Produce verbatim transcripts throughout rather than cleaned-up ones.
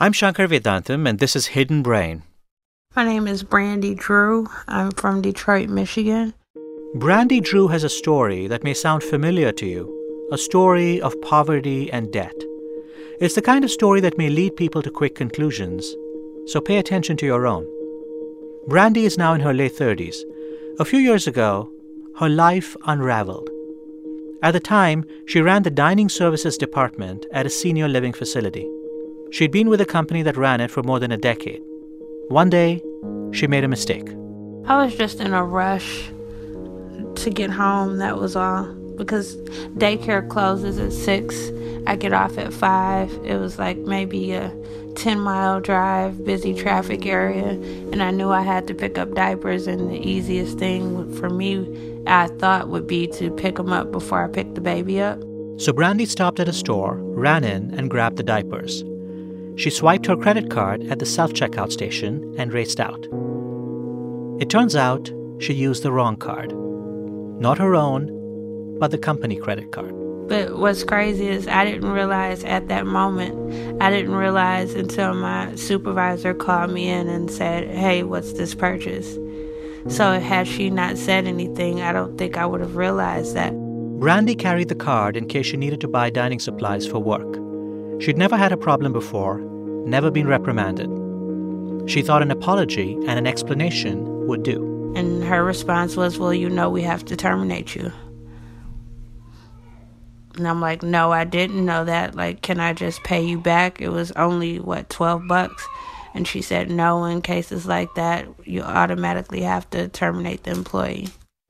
I'm Shankar Vedantam, and this is Hidden Brain. My name is Brandy Drew. I'm from Detroit, Michigan. Brandy Drew has a story that may sound familiar to you, a story of poverty and debt. It's the kind of story that may lead people to quick conclusions, so pay attention to your own. Brandy is now in her late thirties. A few years ago, her life unraveled. At the time, she ran the dining services department at a senior living facility. She'd been with a company that ran it for more than a decade. One day, she made a mistake. I was just in a rush to get home, that was all. Because daycare closes at six. I get off at five. It was like maybe a ten-mile drive, busy traffic area. And I knew I had to pick up diapers. And the easiest thing for me, I thought, would be to pick them up before I picked the baby up. So Brandy stopped at a store, ran in, and grabbed the diapers. She swiped her credit card at the self-checkout station and raced out. It turns out she used the wrong card. Not her own, but the company credit card. But what's crazy is I didn't realize at that moment, I didn't realize until my supervisor called me in and said, hey, what's this purchase? So had she not said anything, I don't think I would have realized that. Brandy carried the card in case she needed to buy dining supplies for work. She'd never had a problem before, never been reprimanded. She thought an apology and an explanation would do. And her response was, well, you know we have to terminate you. And I'm like, no, I didn't know that. Like, can I just pay you back? It was only, what, twelve bucks? And she said, no, in cases like that, you automatically have to terminate the employee.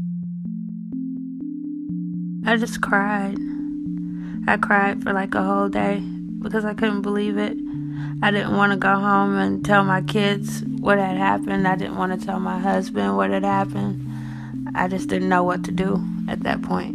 I just cried. I cried for like a whole day because I couldn't believe it. I didn't want to go home and tell my kids what had happened. I didn't want to tell my husband what had happened. I just didn't know what to do at that point.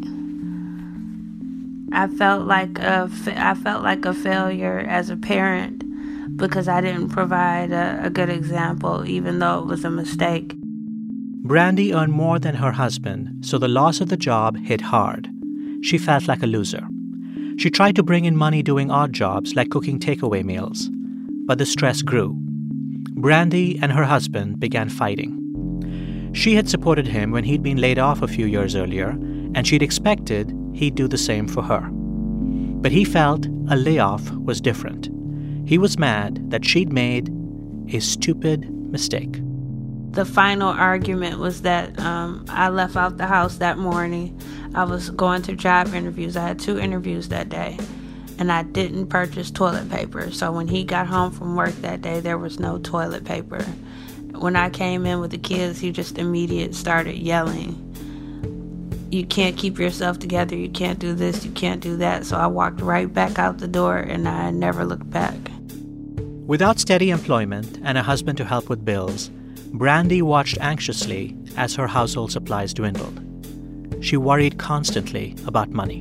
I felt like a, I felt like a failure as a parent because I didn't provide a, a good example, even though it was a mistake. Brandy earned more than her husband, so the loss of the job hit hard. She felt like a loser. She tried to bring in money doing odd jobs like cooking takeaway meals, but the stress grew. Brandy and her husband began fighting. She had supported him when he'd been laid off a few years earlier, and she'd expected he'd do the same for her. But he felt a layoff was different. He was mad that she'd made a stupid mistake. The final argument was that um, I left out the house that morning. I was going to job interviews. I had two interviews that day, and I didn't purchase toilet paper. So when he got home from work that day, there was no toilet paper. When I came in with the kids, he just immediately started yelling. You can't keep yourself together. You can't do this. You can't do that. So I walked right back out the door, and I never looked back. Without steady employment and a husband to help with bills, Brandy watched anxiously as her household supplies dwindled. She worried constantly about money.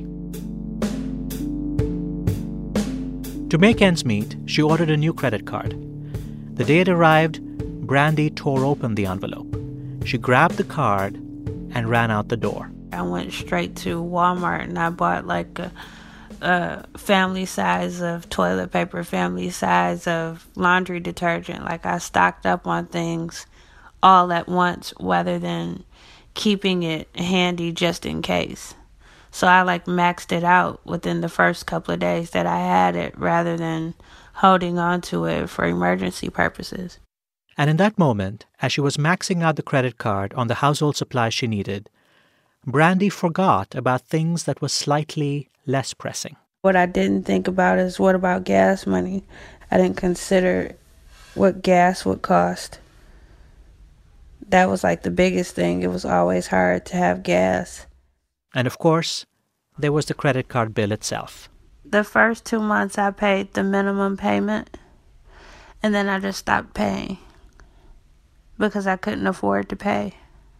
To make ends meet, she ordered a new credit card. The day it arrived, Brandy tore open the envelope. She grabbed the card and ran out the door. I went straight to Walmart and I bought like a, a family size of toilet paper, family size of laundry detergent. Like I stocked up on things all at once rather than keeping it handy just in case. So I like maxed it out within the first couple of days that I had it rather than holding on to it for emergency purposes. And in that moment, as she was maxing out the credit card on the household supplies she needed, Brandy forgot about things that were slightly less pressing. What I didn't think about is what about gas money? I didn't consider what gas would cost. That was like the biggest thing. It was always hard to have gas. And of course, there was the credit card bill itself. The first two months I paid the minimum payment, and then I just stopped paying because I couldn't afford to pay.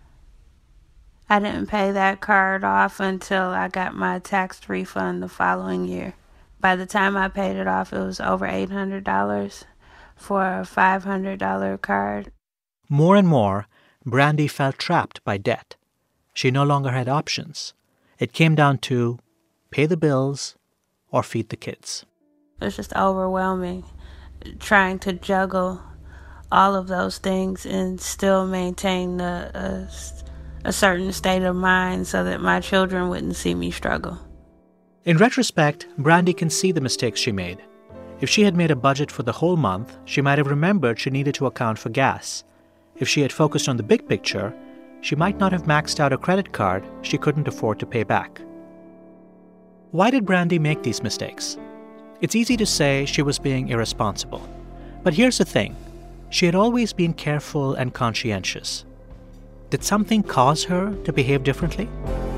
I didn't pay that card off until I got my tax refund the following year. By the time I paid it off, it was over eight hundred dollars for a five hundred dollars card. More and more, Brandy felt trapped by debt. She no longer had options. It came down to pay the bills or feed the kids. It was just overwhelming. trying to juggle all of those things and still maintain a, a, a certain state of mind so that my children wouldn't see me struggle. In retrospect, Brandy can see the mistakes she made. If she had made a budget for the whole month, she might have remembered she needed to account for gas. If she had focused on the big picture, she might not have maxed out a credit card she couldn't afford to pay back. Why did Brandy make these mistakes? It's easy to say she was being irresponsible. But here's the thing. She had always been careful and conscientious. Did something cause her to behave differently?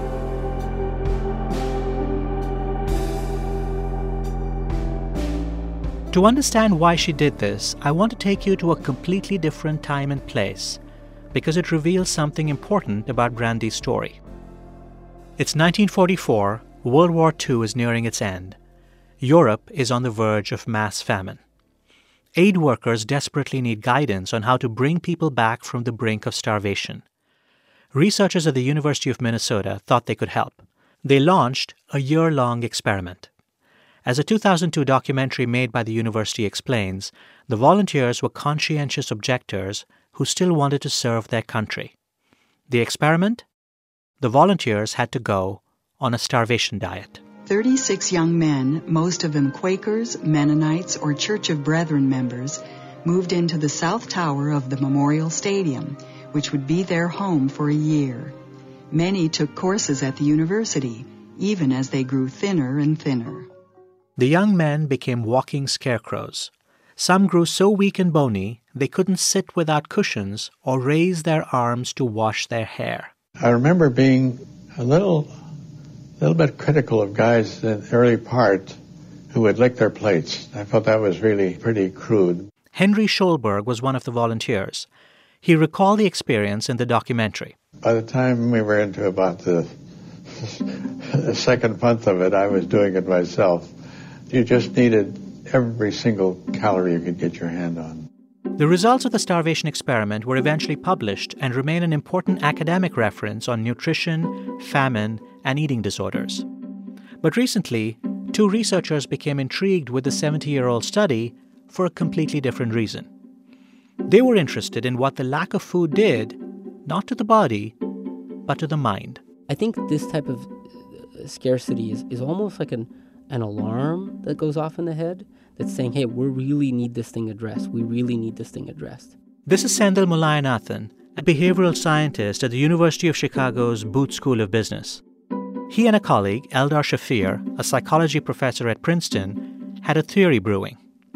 To understand why she did this, I want to take you to a completely different time and place because it reveals something important about Brandy's story. It's nineteen forty-four, World War Two is nearing its end. Europe is on the verge of mass famine. Aid workers desperately need guidance on how to bring people back from the brink of starvation. Researchers at the University of Minnesota thought they could help. They launched a year-long experiment. As a two thousand two documentary made by the university explains, the volunteers were conscientious objectors who still wanted to serve their country. The experiment? The volunteers had to go on a starvation diet. thirty-six young men, most of them Quakers, Mennonites, or Church of Brethren members, moved into the South Tower of the Memorial Stadium, which would be their home for a year. Many took courses at the university, even as they grew thinner and thinner. The young men became walking scarecrows. Some grew so weak and bony they couldn't sit without cushions or raise their arms to wash their hair. I remember being a little, little bit critical of guys in the early part who would lick their plates. I thought that was really pretty crude. Henry Scholberg was one of the volunteers. He recalled the experience in the documentary. By the time we were into about the, the second month of it, I was doing it myself. You just needed every single calorie you could get your hand on. The results of the starvation experiment were eventually published and remain an important academic reference on nutrition, famine, and eating disorders. But recently, two researchers became intrigued with the seventy-year-old study for a completely different reason. They were interested in what the lack of food did, not to the body, but to the mind. I think this type of scarcity is, is almost like an an alarm that goes off in the head that's saying, hey, we really need this thing addressed. We really need this thing addressed. This is Sendhil Mullainathan, a behavioral scientist at the University of Chicago's Booth School of Business. He and a colleague, Eldar Shafir, a psychology professor at Princeton, had a theory brewing.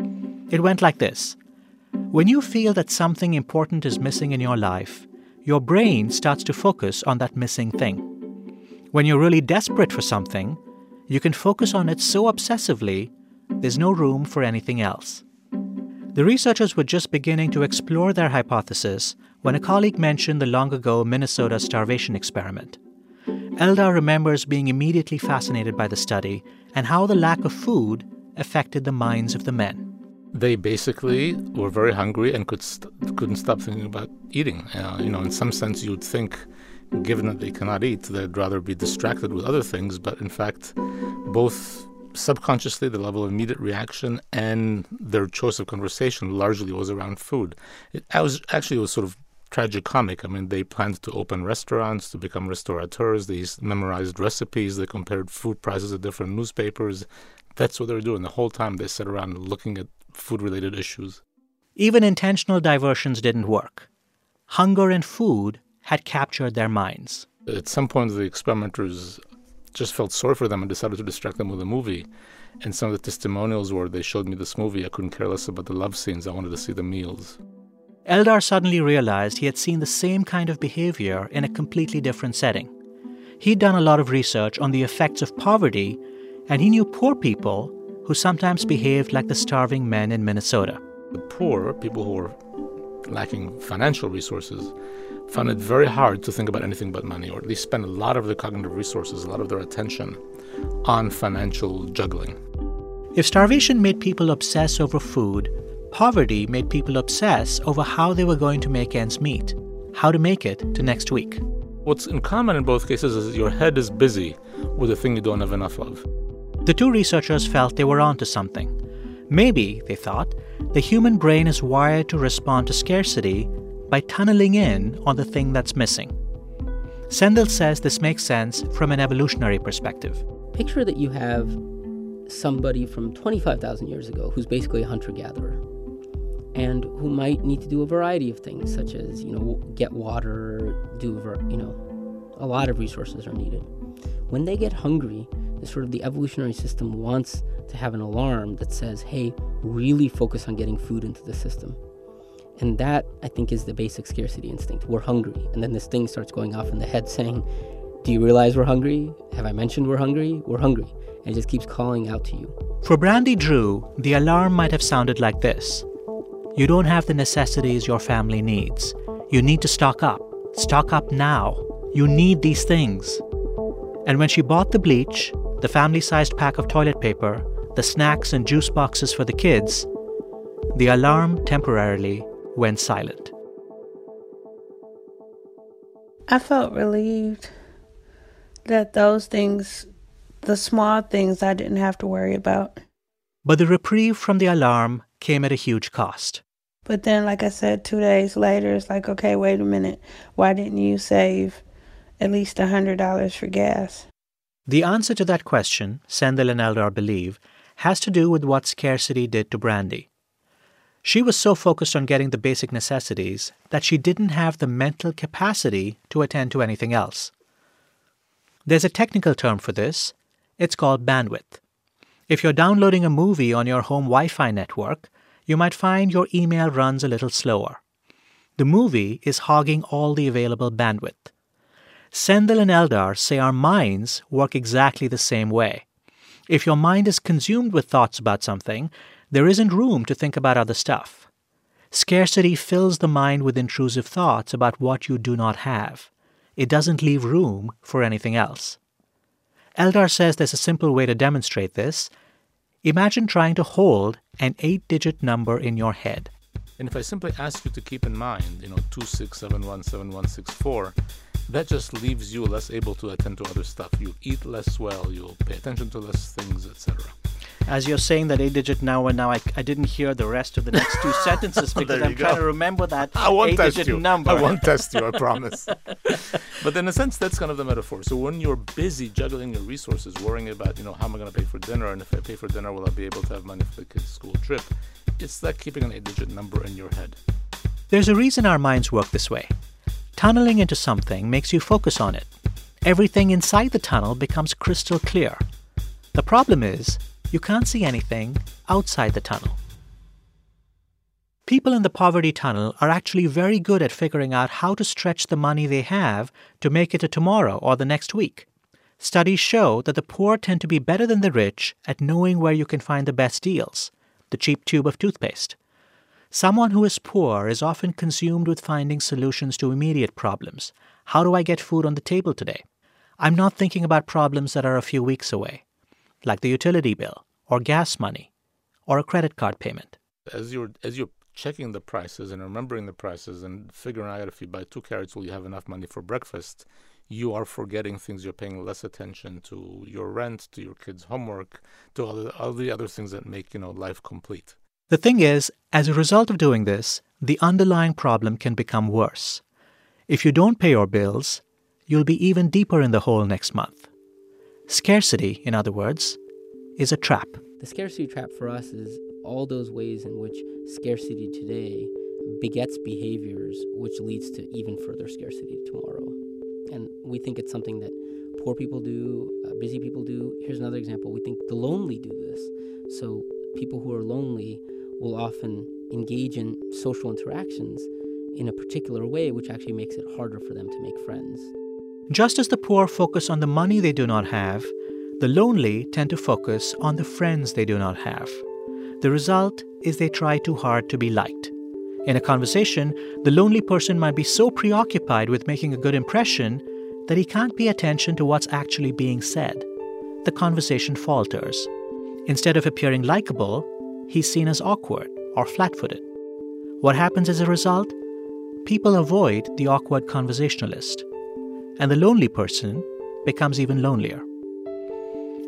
It went like this. When you feel that something important is missing in your life, your brain starts to focus on that missing thing. When you're really desperate for something, you can focus on it so obsessively, there's no room for anything else. The researchers were just beginning to explore their hypothesis when a colleague mentioned the long-ago Minnesota starvation experiment. Eldar remembers being immediately fascinated by the study and how the lack of food affected the minds of the men. They basically were very hungry and could st- couldn't stop thinking about eating. Uh, you know, in some sense, you would think, given that they cannot eat, they'd rather be distracted with other things. But in fact, both subconsciously, the level of immediate reaction and their choice of conversation largely was around food. It was actually it was sort of tragicomic. I mean, they planned to open restaurants, to become restaurateurs. They memorized recipes. They compared food prices of different newspapers. That's what they were doing. The whole time they sat around looking at food-related issues. Even intentional diversions didn't work. Hunger and food had captured their minds. At some point, the experimenters just felt sorry for them and decided to distract them with a movie. And some of the testimonials were, they showed me this movie, I couldn't care less about the love scenes, I wanted to see the meals. Eldar suddenly realized he had seen the same kind of behavior in a completely different setting. He'd done a lot of research on the effects of poverty, and he knew poor people who sometimes behaved like the starving men in Minnesota. The poor, people who were lacking financial resources, found it very hard to think about anything but money, or at least spend a lot of their cognitive resources, a lot of their attention on financial juggling. If starvation made people obsess over food, poverty made people obsess over how they were going to make ends meet, how to make it to next week. What's in common in both cases is your head is busy with the thing you don't have enough of. The two researchers felt they were onto something. Maybe, they thought, the human brain is wired to respond to scarcity by tunneling in on the thing that's missing. Sendhil says this makes sense from an evolutionary perspective. Picture that you have somebody from twenty-five thousand years ago who's basically a hunter-gatherer and who might need to do a variety of things, such as, you know, get water, do, you know, a lot of resources are needed. When they get hungry, the sort of the evolutionary system wants to have an alarm that says, hey, really focus on getting food into the system. And that, I think, is the basic scarcity instinct. We're hungry. And then this thing starts going off in the head saying, do you realize we're hungry? Have I mentioned we're hungry? We're hungry. And it just keeps calling out to you. For Brandy Drew, the alarm might have sounded like this. You don't have the necessities your family needs. You need to stock up. Stock up now. You need these things. And when she bought the bleach, the family-sized pack of toilet paper, the snacks and juice boxes for the kids, the alarm temporarily went silent. I felt relieved that those things, the small things, I didn't have to worry about. But the reprieve from the alarm came at a huge cost. But then, like I said, two days later, it's like, okay, wait a minute. Why didn't you save at least one hundred dollars for gas? The answer to that question, Sendhil and Eldar believe, has to do with what scarcity did to Brandy. She was so focused on getting the basic necessities that she didn't have the mental capacity to attend to anything else. There's a technical term for this. It's called bandwidth. If you're downloading a movie on your home Wi-Fi network, you might find your email runs a little slower. The movie is hogging all the available bandwidth. Sendhil and Eldar say our minds work exactly the same way. If your mind is consumed with thoughts about something, there isn't room to think about other stuff. Scarcity fills the mind with intrusive thoughts about what you do not have. It doesn't leave room for anything else. Eldar says there's a simple way to demonstrate this. Imagine trying to hold an eight-digit number in your head. And if I simply ask you to keep in mind, you know, two six seven one seven one six four, that just leaves you less able to attend to other stuff. You'll eat less well, you'll pay attention to less things, et cetera. As you're saying that eight-digit now and now, I, I didn't hear the rest of the next two sentences because I'm go. trying to remember that I won't eight-digit test you. number. I won't test you, I promise. But in a sense, that's kind of the metaphor. So when you're busy juggling your resources, worrying about, you know, how am I going to pay for dinner? And if I pay for dinner, will I be able to have money for the kids' school trip? It's like keeping an eight-digit number in your head. There's a reason our minds work this way. Tunneling into something makes you focus on it. Everything inside the tunnel becomes crystal clear. The problem is, you can't see anything outside the tunnel. People in the poverty tunnel are actually very good at figuring out how to stretch the money they have to make it to tomorrow or the next week. Studies show that the poor tend to be better than the rich at knowing where you can find the best deals, the cheap tube of toothpaste. Someone who is poor is often consumed with finding solutions to immediate problems. How do I get food on the table today? I'm not thinking about problems that are a few weeks away, like the utility bill, or gas money, or a credit card payment. As you're as you're checking the prices and remembering the prices and figuring out if you buy two carrots, will you have enough money for breakfast, you are forgetting things. You're paying less attention to your rent, to your kids' homework, to all the, all the other things that make, you know, life complete. The thing is, as a result of doing this, the underlying problem can become worse. If you don't pay your bills, you'll be even deeper in the hole next month. Scarcity, in other words, is a trap. The scarcity trap for us is all those ways in which scarcity today begets behaviors which leads to even further scarcity tomorrow. And we think it's something that poor people do, uh, busy people do. Here's another example. We think the lonely do this. So people who are lonely will often engage in social interactions in a particular way, which actually makes it harder for them to make friends. Just as the poor focus on the money they do not have, the lonely tend to focus on the friends they do not have. The result is they try too hard to be liked. In a conversation, the lonely person might be so preoccupied with making a good impression that he can't pay attention to what's actually being said. The conversation falters. Instead of appearing likable, he's seen as awkward or flat-footed. What happens as a result? People avoid the awkward conversationalist, and the lonely person becomes even lonelier.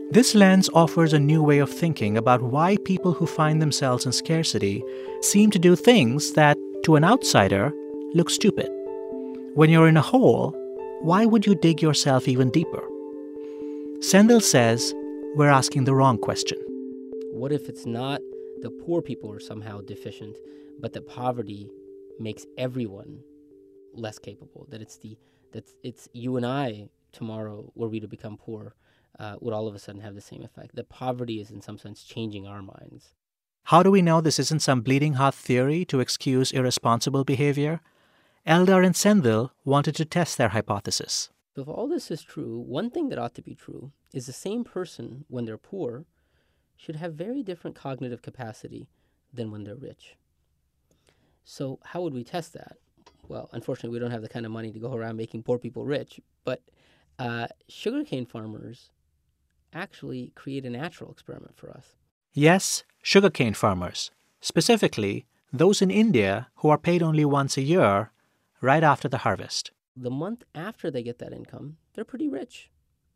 This lens offers a new way of thinking about why people who find themselves in scarcity seem to do things that, to an outsider, look stupid. When you're in a hole, why would you dig yourself even deeper? Sendhil says we're asking the wrong question. What if it's not the poor people are somehow deficient, but that poverty makes everyone less capable? That it's the that it's you and I tomorrow, were we to become poor, uh, would all of a sudden have the same effect. That poverty is in some sense changing our minds. How do we know this isn't some bleeding heart theory to excuse irresponsible behavior? Eldar and Sendhil wanted to test their hypothesis. If all this is true, one thing that ought to be true is the same person, when they're poor, should have very different cognitive capacity than when they're rich. So how would we test that? Well, unfortunately, we don't have the kind of money to go around making poor people rich, but uh, sugarcane farmers actually create a natural experiment for us. Yes, sugarcane farmers, specifically those in India who are paid only once a year, right after the harvest. The month after they get that income, they're pretty rich.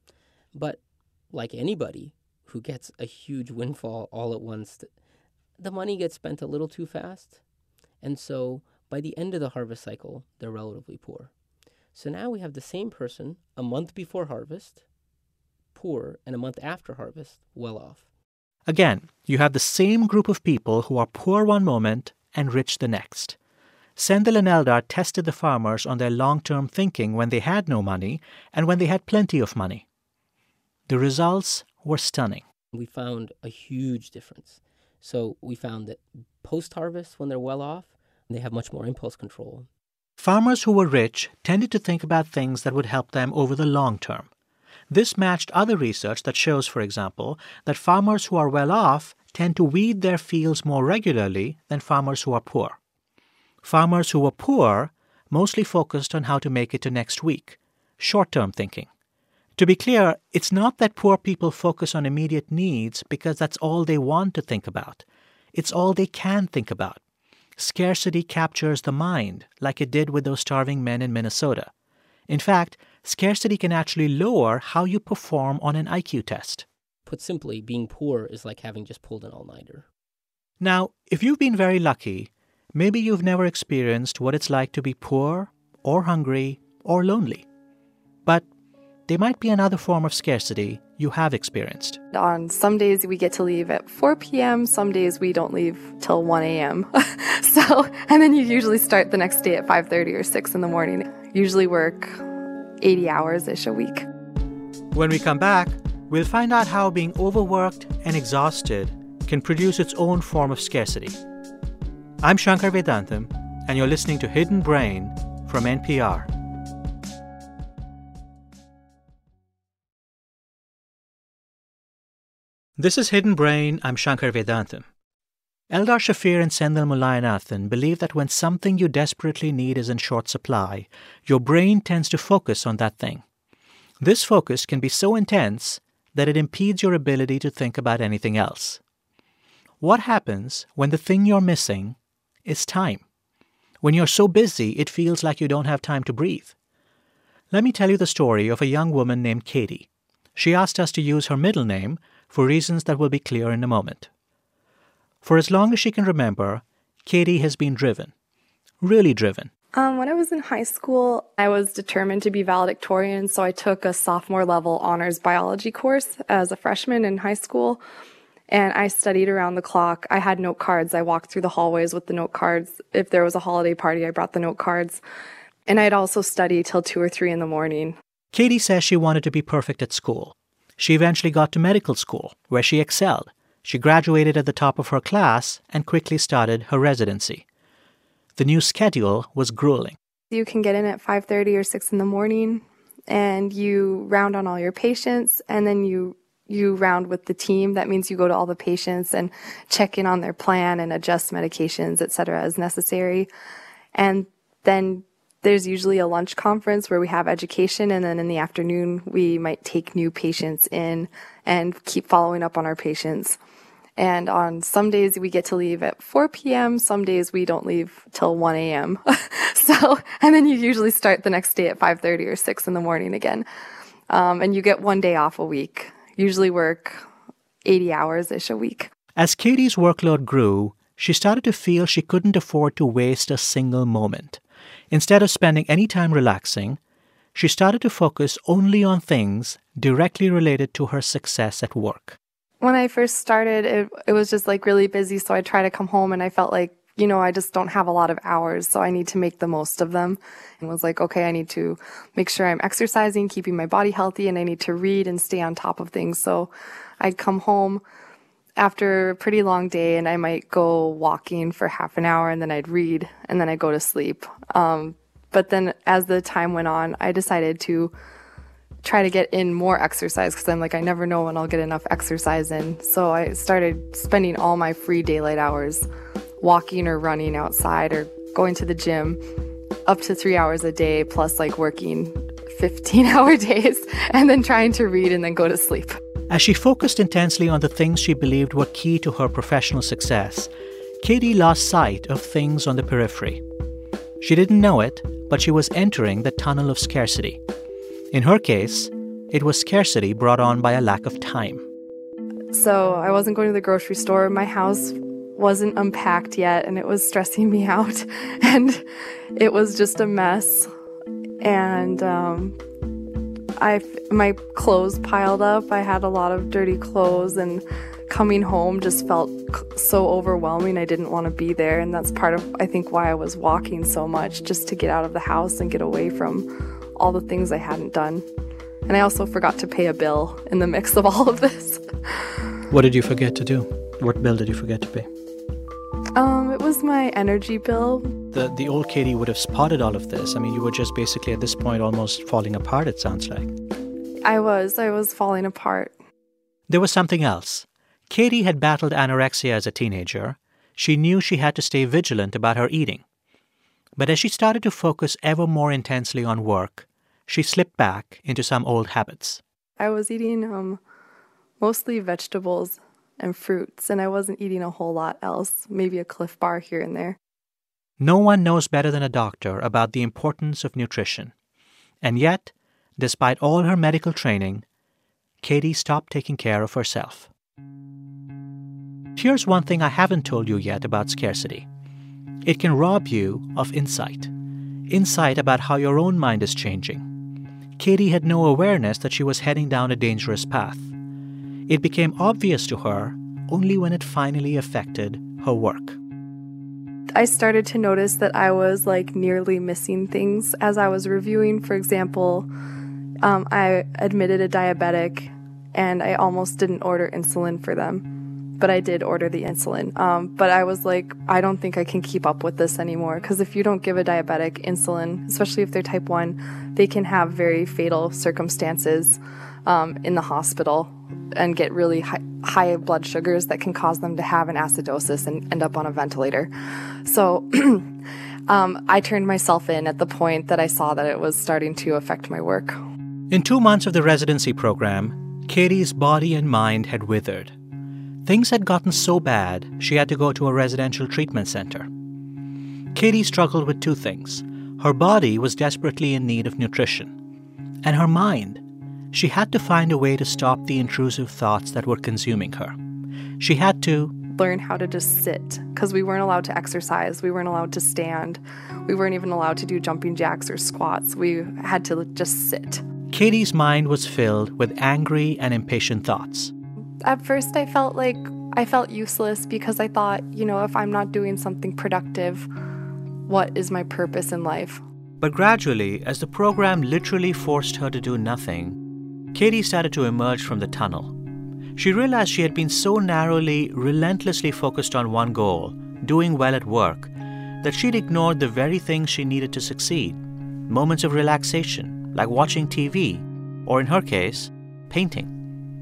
But like anybody who gets a huge windfall all at once, the money gets spent a little too fast. And so by the end of the harvest cycle, they're relatively poor. So now we have the same person a month before harvest, poor, and a month after harvest, well off. Again, you have the same group of people who are poor one moment and rich the next. Sendhil and Eldar tested the farmers on their long-term thinking when they had no money and when they had plenty of money. The results were stunning. We found a huge difference. So we found that post-harvest, when they're well off, they have much more impulse control. Farmers who were rich tended to think about things that would help them over the long term. This matched other research that shows, for example, that farmers who are well off tend to weed their fields more regularly than farmers who are poor. Farmers who were poor mostly focused on how to make it to next week, short-term thinking. To be clear, it's not that poor people focus on immediate needs because that's all they want to think about. It's all they can think about. Scarcity captures the mind, like it did with those starving men in Minnesota. In fact, scarcity can actually lower how you perform on an I Q test. Put simply, being poor is like having just pulled an all-nighter. Now, if you've been very lucky, maybe you've never experienced what it's like to be poor, or hungry, or lonely. But there might be another form of scarcity you have experienced. On some days we get to leave at four p.m., some days we don't leave till one a.m. So, and then you usually start the next day at five thirty or six in the morning. Usually work eighty hours-ish a week. When we come back, we'll find out how being overworked and exhausted can produce its own form of scarcity. I'm Shankar Vedantam, and you're listening to Hidden Brain from N P R. This is Hidden Brain. I'm Shankar Vedantam. Eldar Shafir and Sendhil Mullainathan believe that when something you desperately need is in short supply, your brain tends to focus on that thing. This focus can be so intense that it impedes your ability to think about anything else. What happens when the thing you're missing is time? When you're so busy, it feels like you don't have time to breathe. Let me tell you the story of a young woman named Katie. She asked us to use her middle name for reasons that will be clear in a moment. For as long as she can remember, Katie has been driven. Really driven. Um, when I was in high school, I was determined to be valedictorian, so I took a sophomore level honors biology course as a freshman in high school. And I studied around the clock. I had note cards. I walked through the hallways with the note cards. If there was a holiday party, I brought the note cards. And I'd also study till two or three in the morning. Katie says she wanted to be perfect at school. She eventually got to medical school, where she excelled. She graduated at the top of her class and quickly started her residency. The new schedule was grueling. You can get in at five thirty or six in the morning, and you round on all your patients, and then you you round with the team. That means you go to all the patients and check in on their plan and adjust medications, et cetera, as necessary. And then there's usually a lunch conference where we have education, and then in the afternoon we might take new patients in and keep following up on our patients. And on some days we get to leave at four p.m., some days we don't leave till one a.m. So, and then you usually start the next day at five thirty or six in the morning again. Um, and you get one day off a week. usually work eighty hours-ish a week. As Katie's workload grew, she started to feel she couldn't afford to waste a single moment. Instead of spending any time relaxing, she started to focus only on things directly related to her success at work. When I first started, it, it was just like really busy, so I'd try to come home and I felt like, you know, I just don't have a lot of hours, so I need to make the most of them. And was like, okay, I need to make sure I'm exercising, keeping my body healthy, and I need to read and stay on top of things. So I'd come home after a pretty long day and I might go walking for half an hour and then I'd read and then I'd go to sleep. Um, but then as the time went on, I decided to try to get in more exercise because I'm like, I never know when I'll get enough exercise in. So I started spending all my free daylight hours walking or running outside or going to the gym up to three hours a day, plus like working fifteen hour days and then trying to read and then go to sleep. As she focused intensely on the things she believed were key to her professional success, Katie lost sight of things on the periphery. She didn't know it, but she was entering the tunnel of scarcity. In her case, it was scarcity brought on by a lack of time. So I wasn't going to the grocery store. My house wasn't unpacked yet, and it was stressing me out. And it was just a mess. And um, I, my clothes piled up. I had a lot of dirty clothes, and coming home just felt so overwhelming. I didn't want to be there, and that's part of, I think, why I was walking so much, just to get out of the house and get away from all the things I hadn't done. And I also forgot to pay a bill in the mix of all of this. What did you forget to do? What bill did you forget to pay? Um, it was my energy bill. The the old Katie would have spotted all of this. I mean, you were just basically at this point almost falling apart, it sounds like. I was. I was falling apart. There was something else. Katie had battled anorexia as a teenager. She knew she had to stay vigilant about her eating. But as she started to focus ever more intensely on work, she slipped back into some old habits. I was eating um, mostly vegetables and fruits, and I wasn't eating a whole lot else, maybe a Cliff Bar here and there. No one knows better than a doctor about the importance of nutrition. And yet, despite all her medical training, Katie stopped taking care of herself. Here's one thing I haven't told you yet about scarcity. It can rob you of insight. Insight about how your own mind is changing. Katie had no awareness that she was heading down a dangerous path. It became obvious to her only when it finally affected her work. I started to notice that I was like nearly missing things as I was reviewing. For example, um, I admitted a diabetic and I almost didn't order insulin for them. But I did order the insulin. Um, but I was like, I don't think I can keep up with this anymore. Because if you don't give a diabetic insulin, especially if they're type one, they can have very fatal circumstances um, in the hospital and get really high, high blood sugars that can cause them to have an acidosis and end up on a ventilator. So um, I turned myself in at the point that I saw that it was starting to affect my work. In two months of the residency program, Katie's body and mind had withered. Things had gotten so bad, she had to go to a residential treatment center. Katie struggled with two things. Her body was desperately in need of nutrition. And her mind. She had to find a way to stop the intrusive thoughts that were consuming her. She had to learn how to just sit, because we weren't allowed to exercise. We weren't allowed to stand. We weren't even allowed to do jumping jacks or squats. We had to just sit. Katie's mind was filled with angry and impatient thoughts. At first, I felt like I felt useless because I thought, you know, if I'm not doing something productive, what is my purpose in life? But gradually, as the program literally forced her to do nothing, Katie started to emerge from the tunnel. She realized she had been so narrowly, relentlessly focused on one goal, doing well at work, that she'd ignored the very things she needed to succeed. Moments of relaxation, like watching T V, or in her case, painting.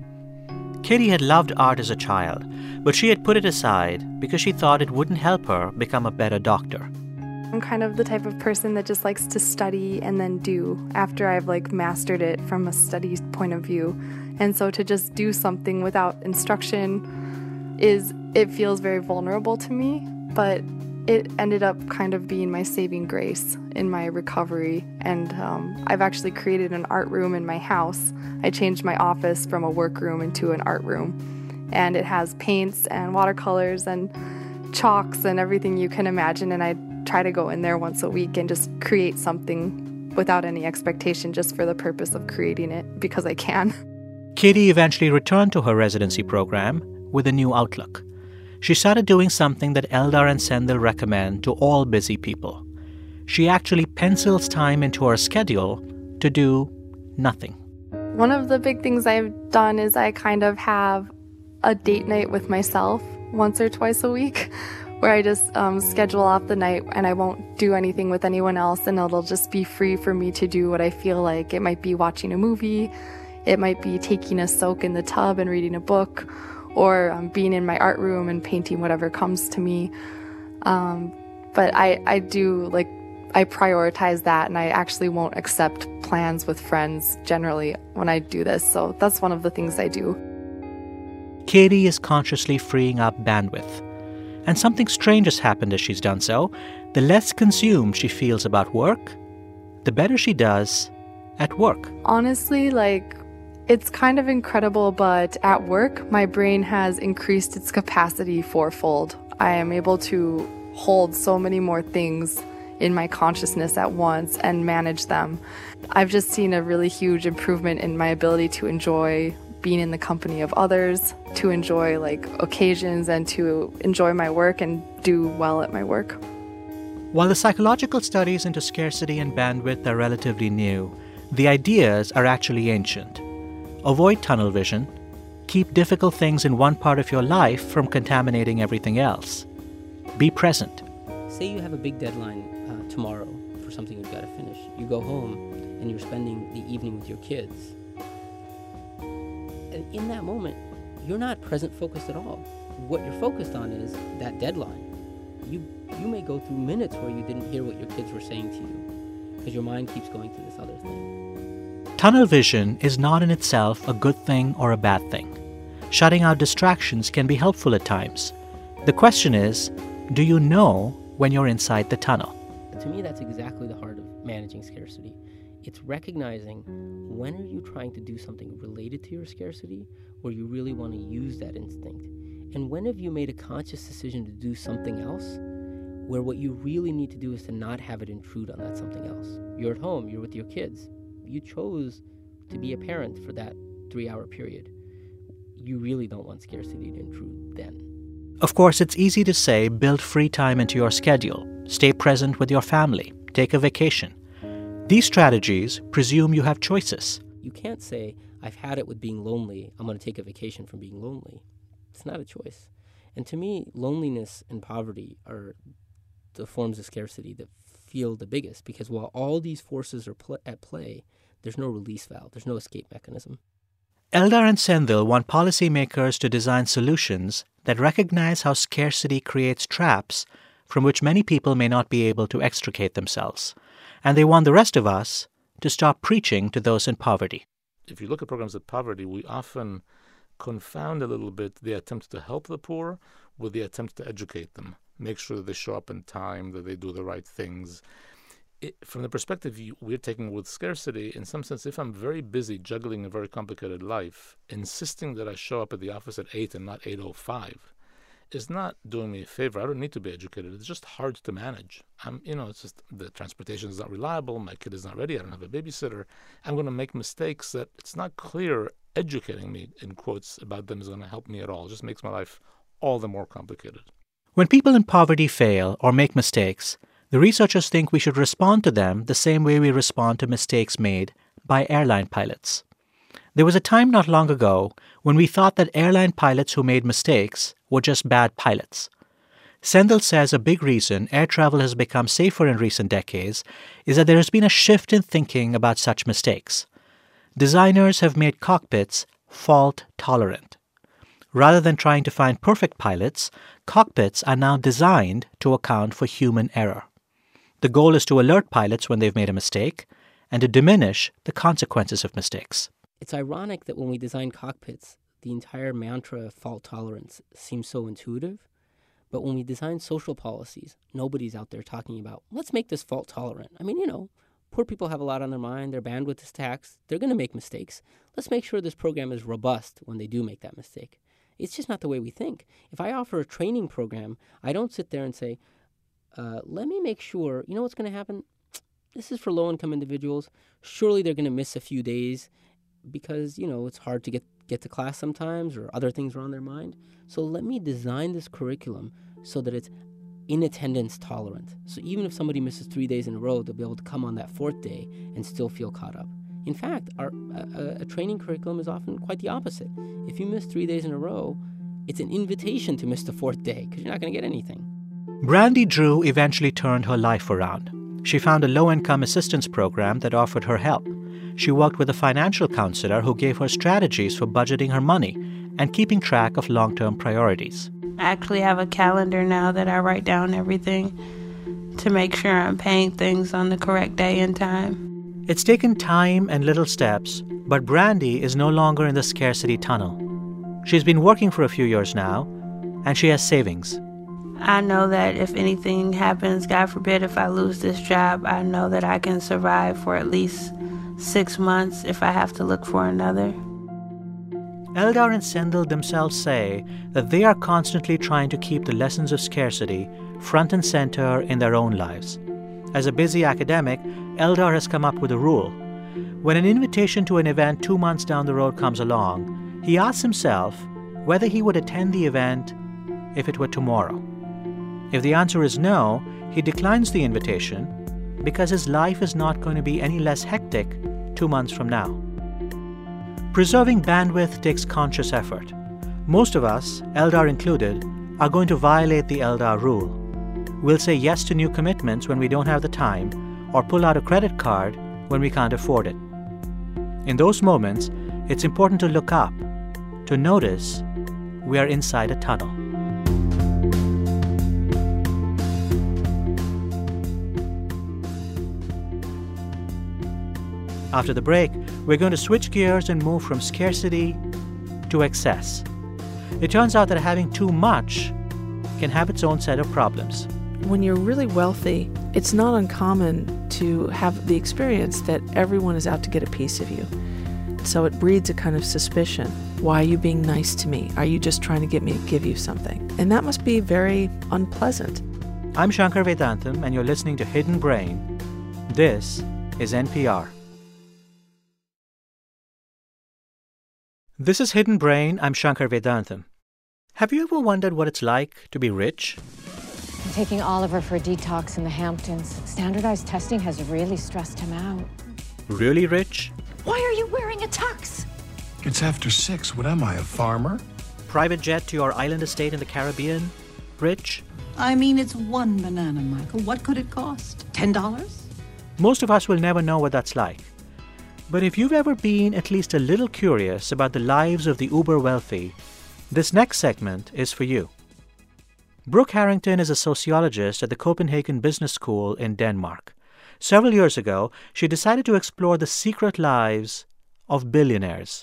Katie had loved art as a child, but she had put it aside because she thought it wouldn't help her become a better doctor. I'm kind of the type of person that just likes to study and then do after I've like mastered it from a study point of view. And so to just do something without instruction is, it feels very vulnerable to me. But it ended up kind of being my saving grace in my recovery. And um, I've actually created an art room in my house. I changed my office from a workroom into an art room. And it has paints and watercolors and chalks and everything you can imagine. And I try to go in there once a week and just create something without any expectation, just for the purpose of creating it because I can. Katie eventually returned to her residency program with a new outlook. She started doing something that Eldar and Sendhil recommend to all busy people. She actually pencils time into her schedule to do nothing. One of the big things I've done is I kind of have a date night with myself once or twice a week, where I just um, schedule off the night and I won't do anything with anyone else, and it'll just be free for me to do what I feel like. It might be watching a movie, it might be taking a soak in the tub and reading a book, or um, being in my art room and painting whatever comes to me. Um, but I, I do, like, I prioritize that, and I actually won't accept plans with friends generally when I do this. So that's one of the things I do. Katie is consciously freeing up bandwidth. And something strange has happened as she's done so. The less consumed she feels about work, the better she does at work. Honestly, like, it's kind of incredible, but at work, my brain has increased its capacity fourfold. I am able to hold so many more things in my consciousness at once and manage them. I've just seen a really huge improvement in my ability to enjoy being in the company of others, to enjoy like occasions, and to enjoy my work and do well at my work. While the psychological studies into scarcity and bandwidth are relatively new, the ideas are actually ancient. Avoid tunnel vision. Keep difficult things in one part of your life from contaminating everything else. Be present. Say you have a big deadline uh, tomorrow for something you've got to finish. You go home and you're spending the evening with your kids. And in that moment, you're not present focused at all. What you're focused on is that deadline. You you may go through minutes where you didn't hear what your kids were saying to you because your mind keeps going to this other thing. Tunnel vision is not in itself a good thing or a bad thing. Shutting out distractions can be helpful at times. The question is, do you know when you're inside the tunnel? To me, that's exactly the heart of managing scarcity. It's recognizing when are you trying to do something related to your scarcity or you really want to use that instinct. And when have you made a conscious decision to do something else where what you really need to do is to not have it intrude on that something else. You're at home, you're with your kids. You chose to be a parent for that three-hour period. You really don't want scarcity to intrude then. Of course, it's easy to say build free time into your schedule, stay present with your family, take a vacation. These strategies presume you have choices. You can't say, I've had it with being lonely, I'm going to take a vacation from being lonely. It's not a choice. And to me, loneliness and poverty are the forms of scarcity that feel the biggest, because while all these forces are pl- at play, there's no release valve, there's no escape mechanism. Eldar and Sendhil want policymakers to design solutions that recognize how scarcity creates traps from which many people may not be able to extricate themselves. And they want the rest of us to stop preaching to those in poverty. If you look at programs of poverty, we often confound a little bit the attempt to help the poor with the attempt to educate them, make sure that they show up in time, that they do the right things. It, from the perspective you, we're taking with scarcity, in some sense, if I'm very busy juggling a very complicated life, insisting that I show up at the office at eight and not eight oh five is not doing me a favor. I don't need to be educated. It's just hard to manage. I'm, you know, it's just the transportation is not reliable. My kid is not ready. I don't have a babysitter. I'm going to make mistakes that it's not clear educating me, in quotes, about them is going to help me at all. It just makes my life all the more complicated. When people in poverty fail or make mistakes, the researchers think we should respond to them the same way we respond to mistakes made by airline pilots. There was a time not long ago when we thought that airline pilots who made mistakes were just bad pilots. Sendhil says a big reason air travel has become safer in recent decades is that there has been a shift in thinking about such mistakes. Designers have made cockpits fault-tolerant. Rather than trying to find perfect pilots, cockpits are now designed to account for human error. The goal is to alert pilots when they've made a mistake and to diminish the consequences of mistakes. It's ironic that when we design cockpits, the entire mantra of fault tolerance seems so intuitive, But when we design social policies, nobody's out there talking about, let's make this fault tolerant. I mean, you know, poor people have a lot on their mind. Their bandwidth is taxed. They're going to make mistakes. Let's make sure this program is robust when they do make that mistake. It's just not the way we think. If I offer a training program, I don't sit there and say, uh, let me make sure, you know what's going to happen? This is for low-income individuals. Surely they're going to miss a few days because, you know, it's hard to get, get to class sometimes or other things are on their mind. So let me design this curriculum so that it's in attendance tolerant. So even if somebody misses three days in a row, they'll be able to come on that fourth day and still feel caught up. In fact, our a, a training curriculum is often quite the opposite. If you miss three days in a row, it's an invitation to miss the fourth day because you're not going to get anything. Brandy Drew eventually turned her life around. She found a low-income assistance program that offered her help. She worked with a financial counselor who gave her strategies for budgeting her money and keeping track of long-term priorities. I actually have a calendar now that I write down everything to make sure I'm paying things on the correct day and time. It's taken time and little steps, but Brandy is no longer in the scarcity tunnel. She's been working for a few years now, and she has savings. I know that if anything happens, God forbid, if I lose this job, I know that I can survive for at least six months if I have to look for another. Eldar and Sendhil themselves say that they are constantly trying to keep the lessons of scarcity front and center in their own lives. As a busy academic, Eldar has come up with a rule. When an invitation to an event two months down the road comes along, he asks himself whether he would attend the event if it were tomorrow. If the answer is no, he declines the invitation because his life is not going to be any less hectic two months from now. Preserving bandwidth takes conscious effort. Most of us, Eldar included, are going to violate the Eldar rule. We'll say yes to new commitments when we don't have the time or pull out a credit card when we can't afford it. In those moments, it's important to look up, to notice we are inside a tunnel. After the break, we're going to switch gears and move from scarcity to excess. It turns out that having too much can have its own set of problems. When you're really wealthy, it's not uncommon to have the experience that everyone is out to get a piece of you. So it breeds a kind of suspicion. Why are you being nice to me? Are you just trying to get me to give you something? And that must be very unpleasant. I'm Shankar Vedantam, and you're listening to Hidden Brain. This is N P R. This is Hidden Brain. I'm Shankar Vedantam. Have you ever wondered what it's like to be rich? I'm taking Oliver for a detox in the Hamptons. Standardized testing has really stressed him out. Really rich? Why are you wearing a tux? It's after six. What am I, a farmer? Private jet to your island estate in the Caribbean? Rich? I mean, it's one banana, Michael. What could it cost? Ten dollars? Most of us will never know what that's like. But if you've ever been at least a little curious about the lives of the uber-wealthy, this next segment is for you. Brooke Harrington is a sociologist at the Copenhagen Business School in Denmark. Several years ago, she decided to explore the secret lives of billionaires.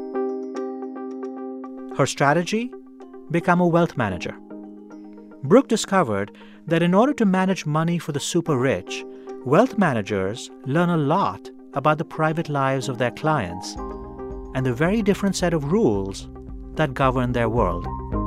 Her strategy? Become a wealth manager. Brooke discovered that in order to manage money for the super rich, wealth managers learn a lot about the private lives of their clients and the very different set of rules that govern their world.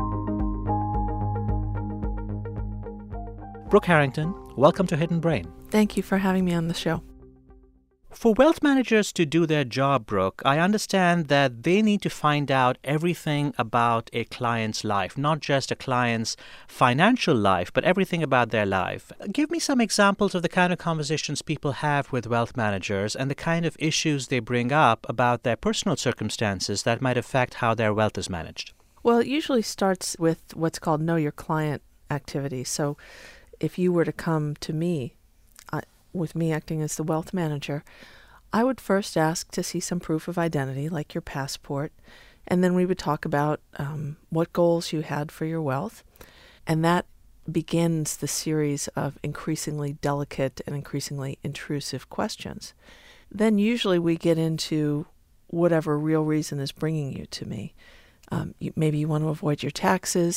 Brooke Harrington, welcome to Hidden Brain. Thank you for having me on the show. For wealth managers to do their job, Brooke, I understand that they need to find out everything about a client's life, not just a client's financial life, but everything about their life. Give me some examples of the kind of conversations people have with wealth managers and the kind of issues they bring up about their personal circumstances that might affect how their wealth is managed. Well, it usually starts with what's called know your client activity. So if you were to come to me, with me acting as the wealth manager, I would first ask to see some proof of identity, like your passport, and then we would talk about um, what goals you had for your wealth, and that begins the series of increasingly delicate and increasingly intrusive questions. Then usually we get into whatever real reason is bringing you to me. Um, you, maybe you want to avoid your taxes,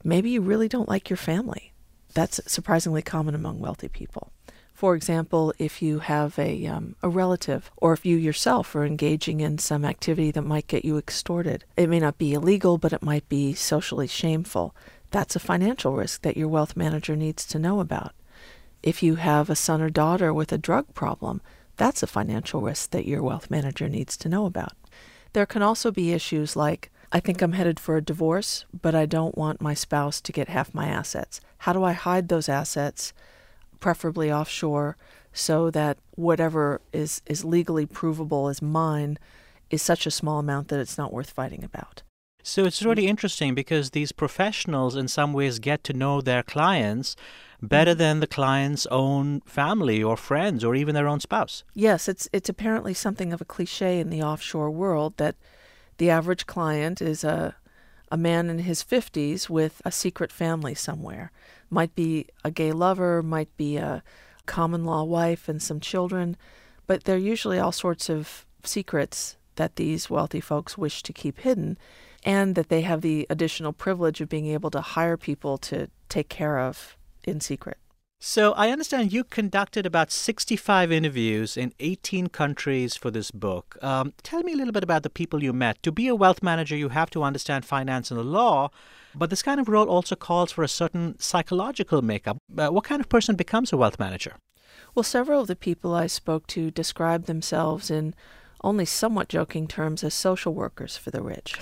maybe you really don't like your family. That's surprisingly common among wealthy people. For example, if you have a, um, a relative, or if you yourself are engaging in some activity that might get you extorted. It may not be illegal, but it might be socially shameful. That's a financial risk that your wealth manager needs to know about. If you have a son or daughter with a drug problem, that's a financial risk that your wealth manager needs to know about. There can also be issues like, I think I'm headed for a divorce, but I don't want my spouse to get half my assets. How do I hide those assets, preferably offshore, so that whatever is, is legally provable as mine is such a small amount that it's not worth fighting about? So it's really interesting because these professionals in some ways get to know their clients better than the client's own family or friends or even their own spouse. Yes, it's it's apparently something of a cliche in the offshore world that the average client is a a man in his fifties with a secret family somewhere. Might be a gay lover, might be a common law wife and some children, but they're usually all sorts of secrets that these wealthy folks wish to keep hidden, and that they have the additional privilege of being able to hire people to take care of in secret. So I understand you conducted about sixty-five interviews in eighteen countries for this book. Um, tell me a little bit about the people you met. To be a wealth manager, you have to understand finance and the law, but this kind of role also calls for a certain psychological makeup. Uh, what kind of person becomes a wealth manager? Well, several of the people I spoke to described themselves in only somewhat joking terms as social workers for the rich.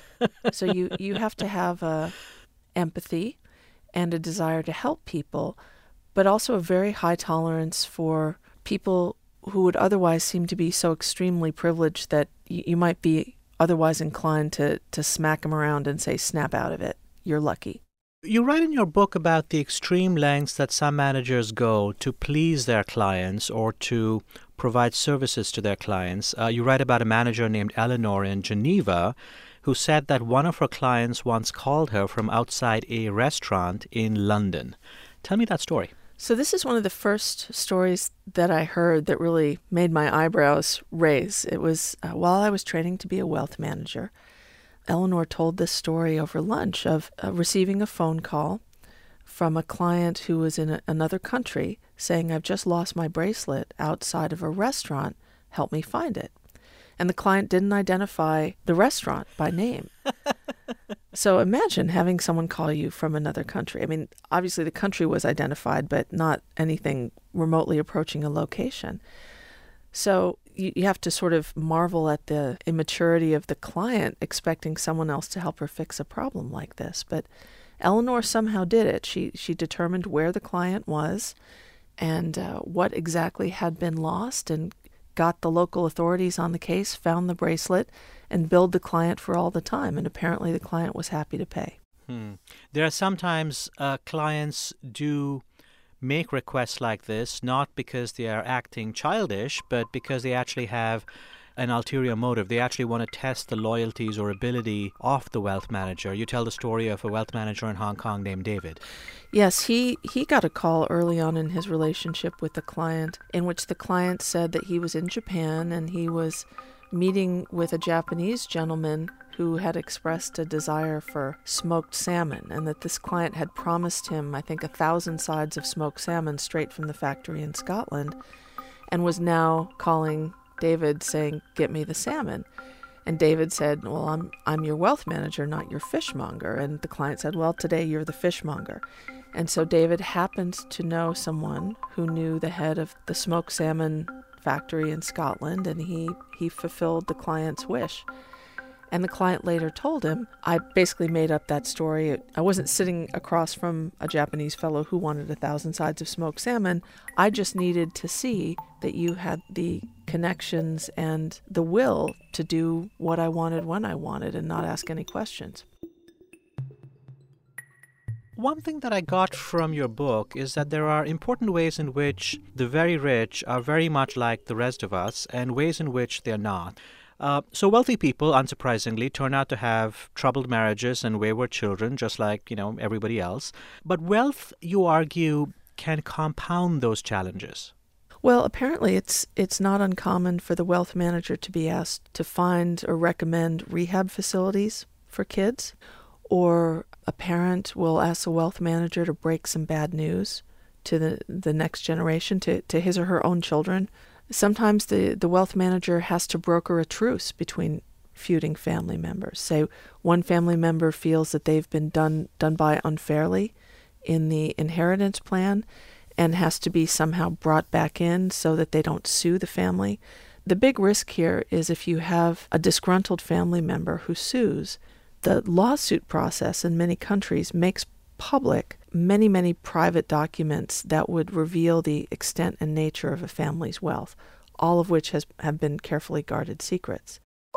So you, you have to have uh, empathy and a desire to help people, but also a very high tolerance for people who would otherwise seem to be so extremely privileged that y- you might be otherwise inclined to, to smack them around and say, snap out of it. You're lucky. You write in your book about the extreme lengths that some managers go to please their clients or to provide services to their clients. Uh, you write about a manager named Eleanor in Geneva who said that one of her clients once called her from outside a restaurant in London. Tell me that story. So this is one of the first stories that I heard that really made my eyebrows raise. It was uh, while I was training to be a wealth manager. Eleanor told this story over lunch of uh, receiving a phone call from a client who was in a, another country saying, I've just lost my bracelet outside of a restaurant. Help me find it. And the client didn't identify the restaurant by name. So imagine having someone call you from another country. I mean, obviously the country was identified, but not anything remotely approaching a location. So you, you have to sort of marvel at the immaturity of the client expecting someone else to help her fix a problem like this. But Eleanor somehow did it. She, she determined where the client was and uh, what exactly had been lost and got the local authorities on the case, found the bracelet, and billed the client for all the time. And apparently the client was happy to pay. Hmm. There are sometimes uh, clients do make requests like this, not because they are acting childish, but because they actually have an ulterior motive. They actually want to test the loyalties or ability of the wealth manager. You tell the story of a wealth manager in Hong Kong named David. Yes, he, he got a call early on in his relationship with the client in which the client said that he was in Japan and he was meeting with a Japanese gentleman who had expressed a desire for smoked salmon, and that this client had promised him, I think, a thousand sides of smoked salmon straight from the factory in Scotland, and was now calling David saying, get me the salmon. And David said, well, I'm I'm your wealth manager, not your fishmonger. And the client said, well, today you're the fishmonger. And so David happened to know someone who knew the head of the smoked salmon factory in Scotland, and he, he fulfilled the client's wish. And the client later told him, I basically made up that story. I wasn't sitting across from a Japanese fellow who wanted a thousand sides of smoked salmon. I just needed to see that you had the connections and the will to do what I wanted when I wanted and not ask any questions. One thing that I got from your book is that there are important ways in which the very rich are very much like the rest of us and ways in which they're not. Uh, so wealthy people, unsurprisingly, turn out to have troubled marriages and wayward children, just like, you know, everybody else. But wealth, you argue, can compound those challenges. Well, apparently it's it's not uncommon for the wealth manager to be asked to find or recommend rehab facilities for kids, Or a parent will ask the wealth manager to break some bad news to the, the next generation, to, to his or her own children. Sometimes the, the wealth manager has to broker a truce between feuding family members. Say one family member feels that they've been done done by unfairly in the inheritance plan and has to be somehow brought back in so that they don't sue the family. The big risk here is if you have a disgruntled family member who sues, the lawsuit process in many countries makes public many, many private documents that would reveal the extent and nature of a family's wealth, all of which has, have been carefully guarded secrets.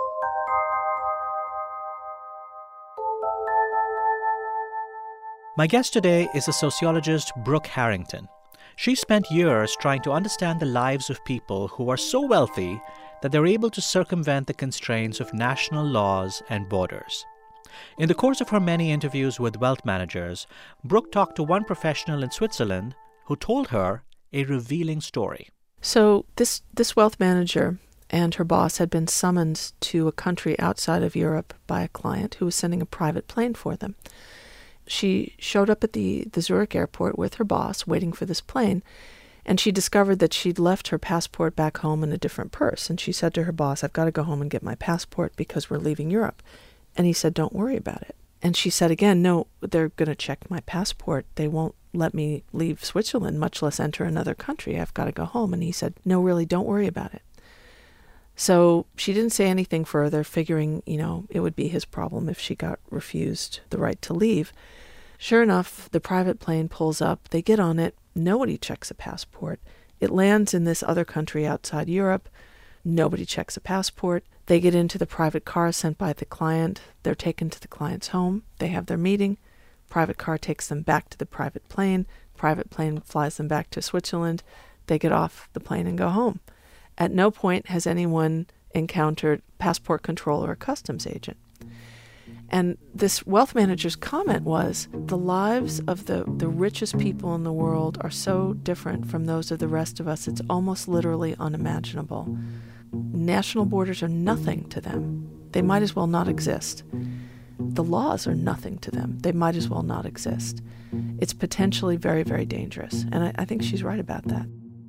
My guest today is the sociologist Brooke Harrington. She spent years trying to understand the lives of people who are so wealthy that they're able to circumvent the constraints of national laws and borders. In the course of her many interviews with wealth managers, Brooke talked to one professional in Switzerland who told her a revealing story. So this, this wealth manager and her boss had been summoned to a country outside of Europe by a client who was sending a private plane for them. She showed up at the, the Zurich airport with her boss, waiting for this plane, and she discovered that she'd left her passport back home in a different purse. And she said to her boss, "I've got to go home and get my passport because we're leaving Europe." And he said, "Don't worry about it." And she said again, "No, they're going to check my passport. They won't let me leave Switzerland, much less enter another country. I've got to go home." And he said, "No, really, don't worry about it." So she didn't say anything further, figuring, you know, it would be his problem if she got refused the right to leave. Sure enough, the private plane pulls up. They get on it. Nobody checks a passport. It lands in this other country outside Europe. Nobody checks a passport. They get into the private car sent by the client. They're taken to the client's home. They have their meeting. Private car takes them back to the private plane. Private plane flies them back to Switzerland. They get off the plane and go home. At no point has anyone encountered passport control or a customs agent. And this wealth manager's comment was, the lives of the, the richest people in the world are so different from those of the rest of us, it's almost literally unimaginable. National borders are nothing to them. They might as well not exist. The laws are nothing to them. They might as well not exist. It's potentially very, very dangerous. And I, I think she's right about that.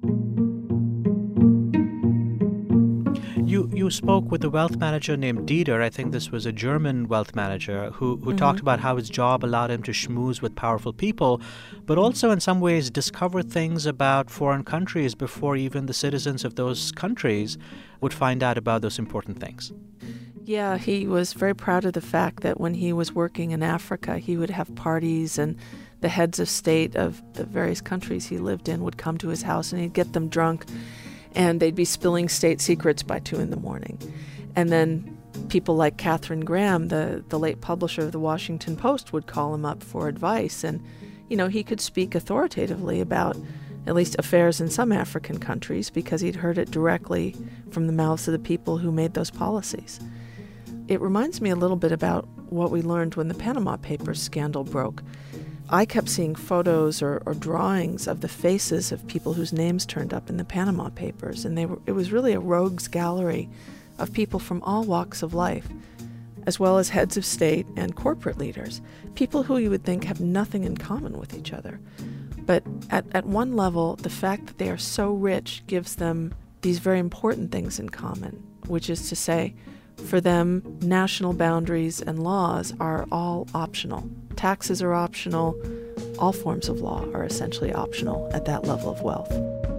You you spoke with a wealth manager named Dieter. I think this was a German wealth manager who, who Mm-hmm. talked about how his job allowed him to schmooze with powerful people, but also in some ways discover things about foreign countries before even the citizens of those countries would find out about those important things. Yeah, he was very proud of the fact that when he was working in Africa, he would have parties and the heads of state of the various countries he lived in would come to his house and he'd get them drunk and they'd be spilling state secrets by two in the morning. And then people like Katharine Graham, the, the late publisher of the Washington Post, would call him up for advice. And, you know, he could speak authoritatively about at least affairs in some African countries because he'd heard it directly from the mouths of the people who made those policies. It reminds me a little bit about what we learned when the Panama Papers scandal broke. I kept seeing photos or, or drawings of the faces of people whose names turned up in the Panama Papers, and they were, it was really a rogues gallery of people from all walks of life, as well as heads of state and corporate leaders, people who you would think have nothing in common with each other. But at, at one level, the fact that they are so rich gives them these very important things in common, which is to say, for them, national boundaries and laws are all optional. Taxes are optional. All forms of law are essentially optional at that level of wealth.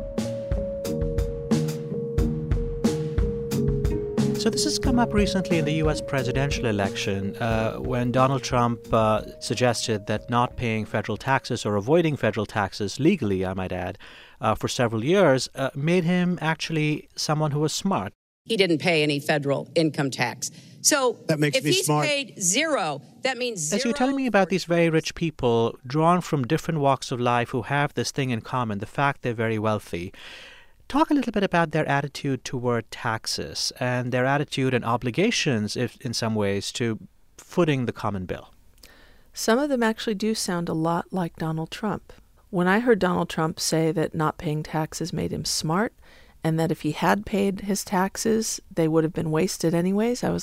So this has come up recently in the U S presidential election uh, when Donald Trump uh, suggested that not paying federal taxes or avoiding federal taxes legally, I might add, uh, for several years uh, made him actually someone who was smart. He didn't pay any federal income tax. So that makes if me he's smart. paid zero, that means zero. As you're telling me about these very rich people drawn from different walks of life who have this thing in common, the fact they're very wealthy, talk a little bit about their attitude toward taxes and their attitude and obligations, if in some ways, to footing the common bill. Some of them actually do sound a lot like Donald Trump. When I heard Donald Trump say that not paying taxes made him smart, and that if he had paid his taxes, they would have been wasted anyways, I was like,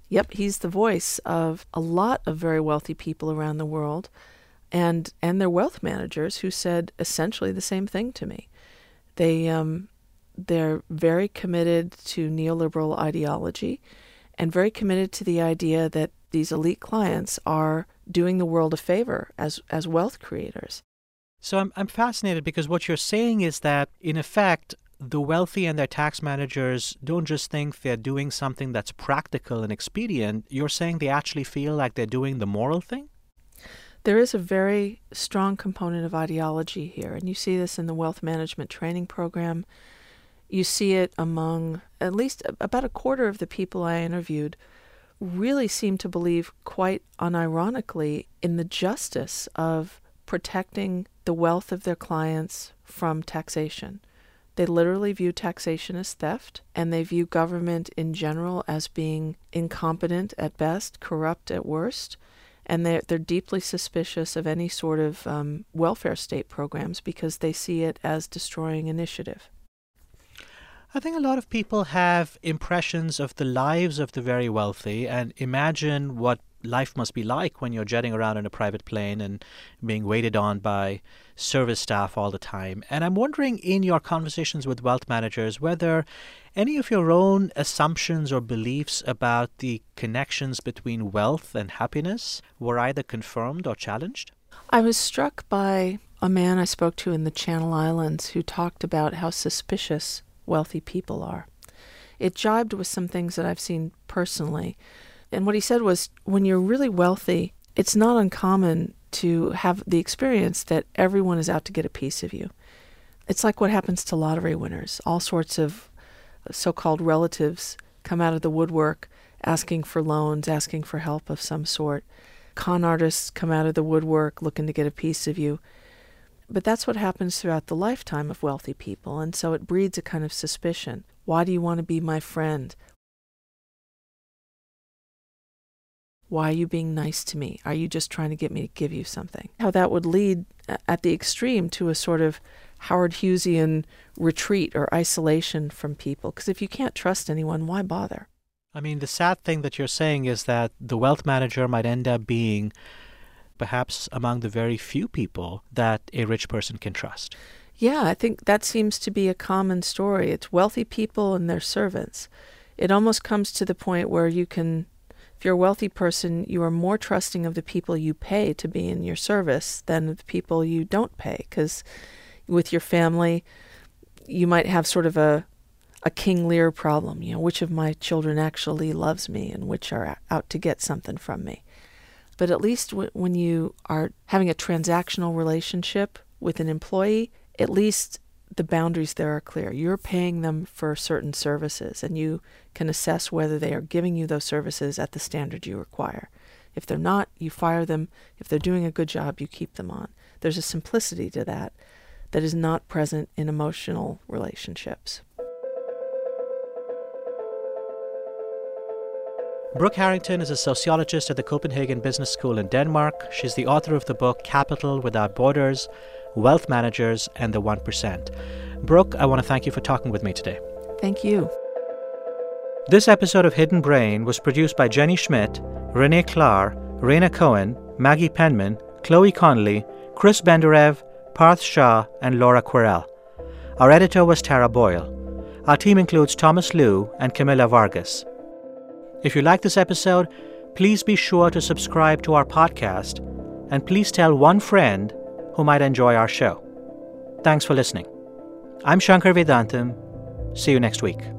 Yep, he's the voice of a lot of very wealthy people around the world and and their wealth managers who said essentially the same thing to me. They, um, they're very committed to neoliberal ideology and very committed to the idea that these elite clients are doing the world a favor as, as wealth creators. So I'm I'm fascinated because what you're saying is that, in effect, the wealthy and their tax managers don't just think they're doing something that's practical and expedient. You're saying they actually feel like they're doing the moral thing? There is a very strong component of ideology here, and you see this in the wealth management training program. You see it among at least about a quarter of the people I interviewed really seem to believe, quite unironically, in the justice of protecting the wealth of their clients from taxation. They literally view taxation as theft, and they view government in general as being incompetent at best, corrupt at worst, and they're, they're deeply suspicious of any sort of um, welfare state programs because they see it as destroying initiative. I think a lot of people have impressions of the lives of the very wealthy and imagine what life must be like when you're jetting around in a private plane and being waited on by service staff all the time. And I'm wondering, in your conversations with wealth managers, whether any of your own assumptions or beliefs about the connections between wealth and happiness were either confirmed or challenged? I was struck by a man I spoke to in the Channel Islands who talked about how suspicious wealthy people are. It jibed with some things that I've seen personally. And what he said was, when you're really wealthy, it's not uncommon to have the experience that everyone is out to get a piece of you. It's like what happens to lottery winners. All sorts of so-called relatives come out of the woodwork asking for loans, asking for help of some sort. Con artists come out of the woodwork looking to get a piece of you. But that's what happens throughout the lifetime of wealthy people, and so it breeds a kind of suspicion. Why do you want to be my friend? Why are you being nice to me? Are you just trying to get me to give you something? How that would lead at the extreme to a sort of Howard Hughesian retreat or isolation from people. Because if you can't trust anyone, why bother? I mean, the sad thing that you're saying is that the wealth manager might end up being perhaps among the very few people that a rich person can trust. Yeah, I think that seems to be a common story. It's wealthy people and their servants. It almost comes to the point where you can, if you're a wealthy person, you are more trusting of the people you pay to be in your service than of the people you don't pay. Because with your family, you might have sort of a a King Lear problem. You know, which of my children actually loves me and which are out to get something from me. But at least w- when you are having a transactional relationship with an employee, at least the boundaries there are clear. You're paying them for certain services, and you can assess whether they are giving you those services at the standard you require. If they're not, you fire them. If they're doing a good job, you keep them on. There's a simplicity to that that is not present in emotional relationships. Brooke Harrington is a sociologist at the Copenhagen Business School in Denmark. She's the author of the book Capital Without Borders, Wealth Managers and the one percent. Brooke, I want to thank you for talking with me today. Thank you. This episode of Hidden Brain was produced by Jenny Schmidt, Renee Klahr, Raina Cohen, Maggie Penman, Chloe Connolly, Chris Benderev, Parth Shah, and Laura Quirrell. Our editor was Tara Boyle. Our team includes Thomas Liu and Camilla Vargas. If you like this episode, please be sure to subscribe to our podcast, and please tell one friend who might enjoy our show. Thanks for listening. I'm Shankar Vedantam. See you next week.